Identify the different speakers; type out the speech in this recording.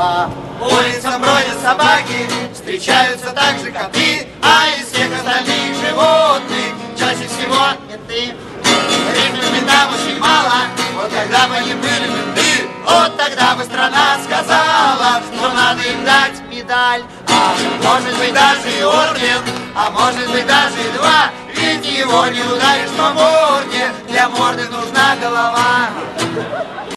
Speaker 1: По улицам бродят собаки, встречаются также коты, а из всех остальных животных чаще всего менты. Рифмы ментам очень мало, вот когда бы они были менты, вот тогда бы страна сказала, что надо им дать медаль. А может быть даже и орден, а может быть даже и два, ведь его не ударишь по морде, для морды нужна голова.